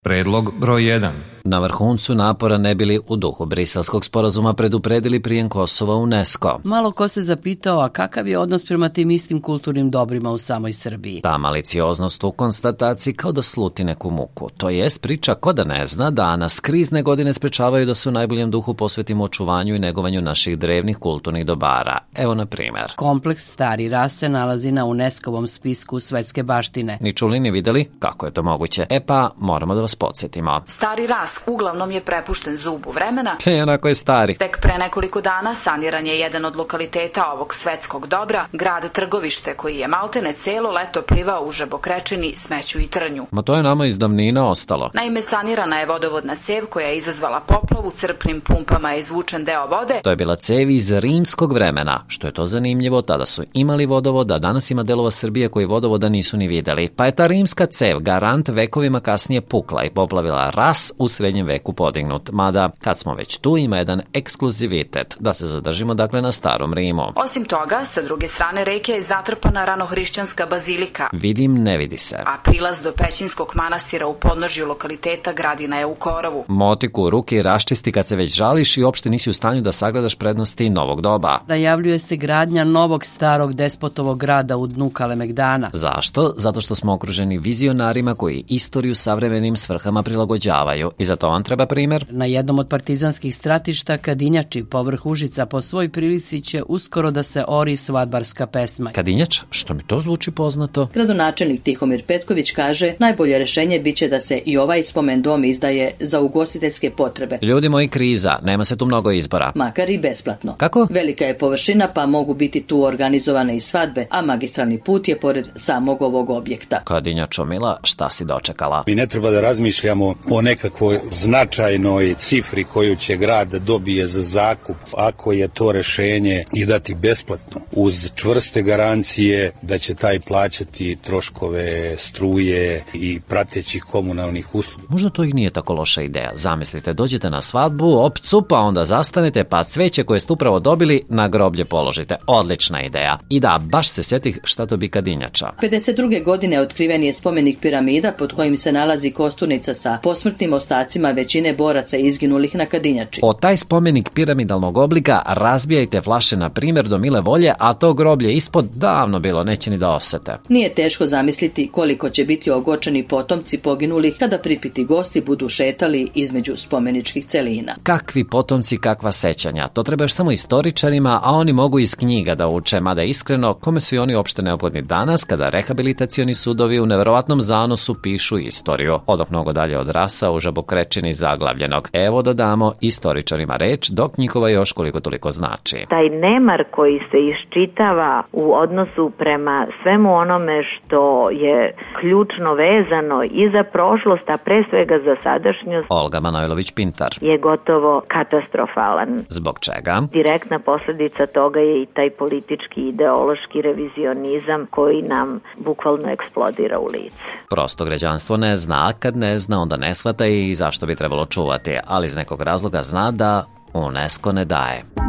Predlog broj 1. Na vrhuncu napora ne bili u duhu Briselskog sporazuma predupredili prijem Kosova u UNESCO. Malo ko se zapitao, a kakav je odnos prema tim istim kulturnim dobrima u samoj Srbiji? Ta malicioznost u konstataciji kao da sluti neku muku. To jest priča ko da ne zna da nas krizne godine sprečavaju da se u najboljem duhu posvetimo očuvanju i negovanju naših drevnih kulturnih dobara. Evo na primer. Kompleks Stari Ras se nalazi na UNESCO-vom spisku svetske baštine. Ni čuli ni videli kako je to moguće. E pa, moramo da vas podsjetimo. Stari Ras uglavnom je prepušten zubu vremena. Onako je stari. Tek pre nekoliko dana saniran je jedan od lokaliteta ovog svetskog dobra, grad Trgovište, koji je maltene celo leto plivao u žabokrečini, smeću i trnju. Ma to je nama iz davnina ostalo. Naime, sanirana je vodovodna cev koja je izazvala poplavu, crpnim pumpama je izvučen deo vode. To je bila cev iz rimskog vremena. Što je to zanimljivo, tada su imali vodovod, a danas ima delova Srbije koji vodovoda nisu ni videli. Pa je ta rimska cev garant vekovima kasnije pukla i poplavila Ras u srednjem veku podignut. Mada, kad smo već tu, ima jedan ekskluzivitet, da se zadržimo dakle na starom Rimu. Osim toga, sa druge strane reke je zatrpana ranohrišćanska bazilika. Vidim, ne vidi se. A prilaz do Pećinskog manastira u podnožju lokaliteta Gradina je u korovu. Motiku u ruke i raščisti kad se već žališ i uopšte nisi u stanju da sagledaš prednosti novog doba. Najavljuje se gradnja novog starog despotovog grada u dnu Kalemegdana. Zašto? Zato što smo okruženi vizionarima koji istoriju savremenim svrhama prilagođavaju. I za to vam treba primer? Na jednom od partizanskih stratišta Kadinjači povrh Užica po svoj prilici će uskoro da se ori svadbarska pesma. Kadinjač? Što mi to zvuči poznato? Gradonačelnik Tihomir Petković kaže, najbolje rešenje biće da se i ovaj spomen dom izdaje za ugostiteljske potrebe. Ljudi moji, kriza, nema se tu mnogo izbora. Makar i besplatno. Kako? Velika je površina pa mogu biti tu organizovane i svadbe, a magistralni put je pored samog ovog objekta. Kadinjačo mila, šta si dočekala? Mi ne treba da razmišljamo o nekakvoj značajnoj cifri koju će grad da dobije za zakup, ako je to rešenje i dati besplatno, uz čvrste garancije da će taj plaćati troškove struje i pratećih komunalnih usluga. Možda to i nije tako loša ideja. Zamislite, dođete na svadbu, opcu, pa onda zastanete, pa cveće koje ste upravo dobili na groblje položite. Odlična ideja. I da, baš se sjetih šta to bi Kadinjača. 52. godine otkriven je spomenik piramida pod kojim se nalazi kosturnica sa posmrtnim ostacima većine boraca izginulih na Kadinjači. O taj spomenik piramidalnog oblika razbijajte flaše na primjer do mile volje, a to groblje ispod davno bilo, neće ni da osete. Nije teško zamisliti koliko će biti ogočeni potomci poginulih kada pripiti gosti budu šetali između spomeničkih celina. Kakvi potomci, kakva sećanja. To treba još samo istoričarima, a oni mogu iz knjiga da uče, mada iskreno, kome su i oni uopšte neophodni danas kada rehabilitacioni sudovi u neverovatnom zanosu pišu istoriju. Odok mnogo dalje od Rasa u žabokrečini zaglavljenog. Evo da damo istoričarima reč, dok njihova još koliko toliko znači. Taj nemar koji se iščitava u odnosu prema svemu onome što je ključno vezano i za prošlost, a pre svega za sadašnjost, Olga Manojlović-Pintar, je gotovo katastrofalan. Zbog čega? Direktna posledica toga je i taj politički ideološki revizionizam koji nam bukvalno eksplodira u lice. Prosto građanstvo ne zna, a kad ne zna onda ne shvata i zašto bi trebalo čuvati, ali iz nekog razloga zna da UNESCO ne daje.